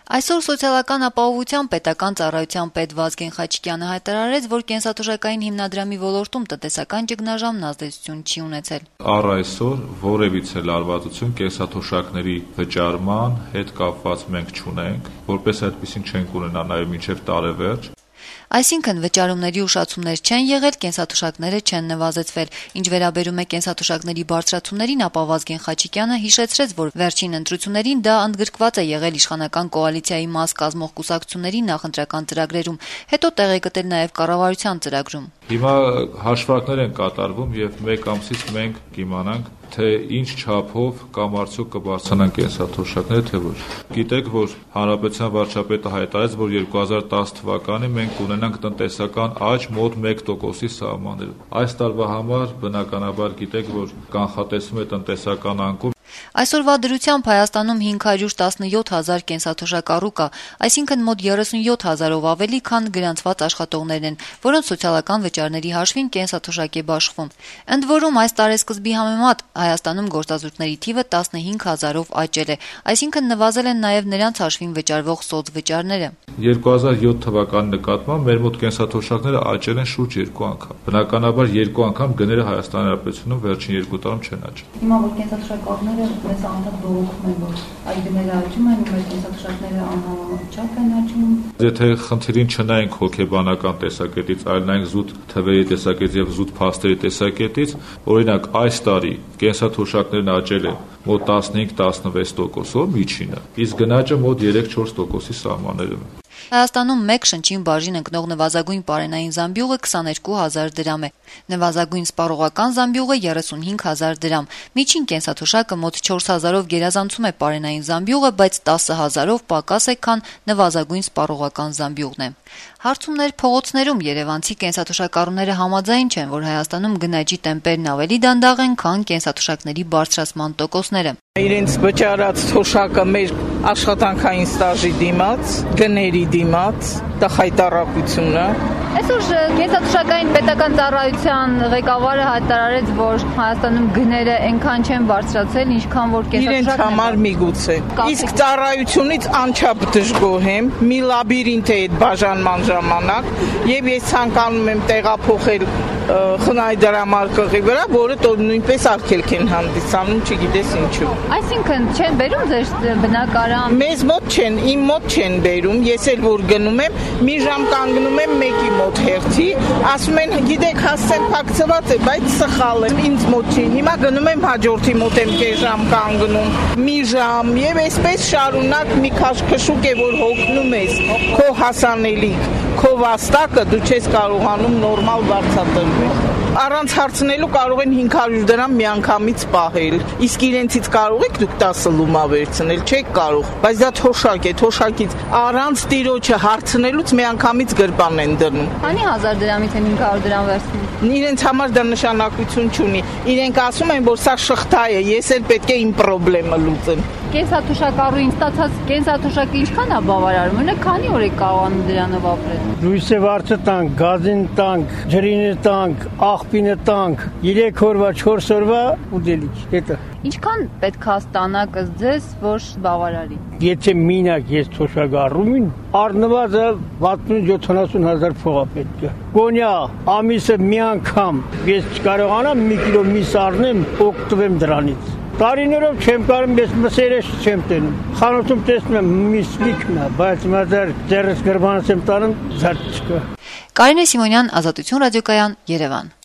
Այսօր սոցիալական ապահովության պետական ծառայության պետ Վազգեն Խաչիկյանը հայտարարեց, որ կենսաթոշակային հիմնադրամի ոլորտում տնտեսական ճգնաժամն ազդեցություն չի ունեցել։ Առ այսօր որևիցե լարվածություն կենսաթոշակների վճարման հետ կապված մենք չունենք, որպես այդպեսին չենք ունենա նաև մինչև տարեվերջ։ Այսինքն վճարումների ուշացումներ չեն եղել, կենսաթոշակները չեն նվազեցվել։ Ինչ վերաբերում է կենսաթոշակների բարձրացումներին, ապա Վազգեն Խաչիկյանը հիշեցրեց, որ վերջին ընտրություններին դա ընդգրկված է եղել իշխանական կոալիցիայի մաս կազմող կուսակցությունների նախընտրական ծրագրերում, հետո տեղ է գտել նաև կառավարության ծրագրում։ Հիմա հաշվարկներ են կատարվում եւ մեկ ամսից մենք կիմանանք, թե ինչ չափով կամ արդյոք կբարձրանան կենսաթոշակները, թե ոչ։ Գիտեք, որ Հանրապետության վարչապետը հայտարարեց, որ 2010 թվականին մենք ունենանք տնտեսական աճ մոտ 1%-ի սահմաններում։ Այս տարվա համար բնականաբար գիտեք, որ կանխատեսվում է տնտեսական անկում։ Այսօրվա դրությամբ Հայաստանում 517 հազար կենսաթոշակառու կա, այսինքն մոտ 37 հազարով ավելի, քան գրանցված աշխատողներն են, որոնց սոցիալական վճարների հաշվին կենսաթոշակ է բաշխվում։ Ընդ որում, այս տարեսկզբի համեմատ Հայաստանում գործազուրկների թիվը 15 հազարով աճել է, այսինքն նվազել են նաև նրանց հաշվին վճարվող սոցվճարները։ 2007 թվականի նկատմամբ մեր մոտ կենսաթոշակները աճել են շուրջ 2 անգամ։ Բնականաբար 2 անգամ գները Հայաստանի Հանրապետությունում վերջին 2 տարում չեն աճել։ Հիմա որ կենսաթոշակառուները մեզ անդադ բողոքում են, որ այդ գները աճում են, մեր կենսաթոշակները անհամաչափ են աճում։ Եթե խնդիրին չնայենք հոգեբանական տեսակետից, այլ նայենք զուտ թվերի տեսակետից եւ զուտ փաստերի տեսակետից, օրինակ այս տարի կենսաթոշակներն աճել են մոտ 15-16%-ով միջինը, իսկ գնաճը մոտ 3-4%-ի սահմաններում է։ Հայաստանում մեկ շնչին բաժին ընկնող նվազագույն պարենային զամբյուղը 22 հազար դրամ է, նվազագույն սպառողական զամբյուղը 35 հազար դրամ, միջին կենսաթոշակը մոտ 4 հազարով գերազանցում է պարենային զամբյուղը, բայց 10 հազարով պակաս է, քան նվազագույն սպառողական զամբյուղն է։ Հարցումներ փողոցներում երևանցի կենսաթոշակառուները համաձայն չեն, որ Հայաստանում գնաճի տեմպերն ավելի դանդաղ են, քան կենսաթոշակների բարձրացման տոկոսները։ Իրենց վճարած թոշակը մեր աշխատանքային ստաժի դիմաց, գների դիմաց, դա խայտառակությունը։ Այսօր կենսաթոշակային պետական ծառայության ղեկավարը հայտարարեց, որ Հայաստանում գները այնքան չեն բարձրացել, ինչքան որ իրենց համար միգուցե։ Իսկ ծառայությունից անչափ դժգոհ եմ, մի լաբիրինթ է այդ բաժանման ժամանակ, եւ ես ցանկանում եմ տեղափոխել խնայդարամարկղի վրա, որը նույնպես արգելք են հանդիսանում, չգիտես ինչու։ Այսինքն չեն բերում ձեր բնակարան։ Մեզ մոտ չեն, իմ մոտ չեն բերում, ես էլ որ գնում եմ, մի ժամ կանգնում եմ մեկի մոտ հերթի, ասում են, գիտեք, հասցեն փակցված է, բայց սխալ է, ինձ մոտ չի։ Հիմա գնում եմ հաջորդի մոտ եմ կես ժամ կանգնում, մի ժամ, եւ այսպես շարունակ մի քաշքշուկ է, որ հոգնում ես, քո հասանելիք, քո վաստակը դու չես կարողանում նորմալ բարձրացնել։ Առանց հարցնելու կարող են 500 դրամ միանգամից պահել։ Իսկ իրենցից կարող եք դուք 10 լումա վերցնել, չեք կարող, բայց դա թոշակ է, թոշակից առանց տիրոջը հարցնելուց միանգամից գրպան են դնում։ Քանի 1000 դրամից են 500 դրամ վերցնում։ Իրենց համար դա նշանակություն չունի։ Իրենք ասում են, որ սա շղթա է, ես էլ պետք է իմ խնդրեմը լուծեմ։ Կենսաթոշակառուին ստացած կենսաթոշակը ինչքան է բավարարում, ունեք քանի օր եք կարողանում դրանով ապրել։ Լույսը վարձը տանք, գազին տանք, ջրինը տանք, աղբինը տանք, 3 օրվա, 4 օրվա ուտելիք, հետո։ Ինչքան պետք է ստանակս ձեզ, որ բավարարի։ Եթե մինակ ես թոշակառուին, առնվազը 60-70 հազար փող պետք է։ Գոնյա ամիսը մի անգամ ես չկարողանամ մի կիլո միս առնեմ, օգտվեմ դրանից։ Տարիներով չեմ կարող, ես մսերը չեմ տենում։ Խանութում տեսնում եմ միս լիքն է, բայց մազար ձեռս գրբանս եմ տանում, զարդ չկա։ Կարինե Սիմոնյան, Ազատություն ռադիոկայան, Երևան։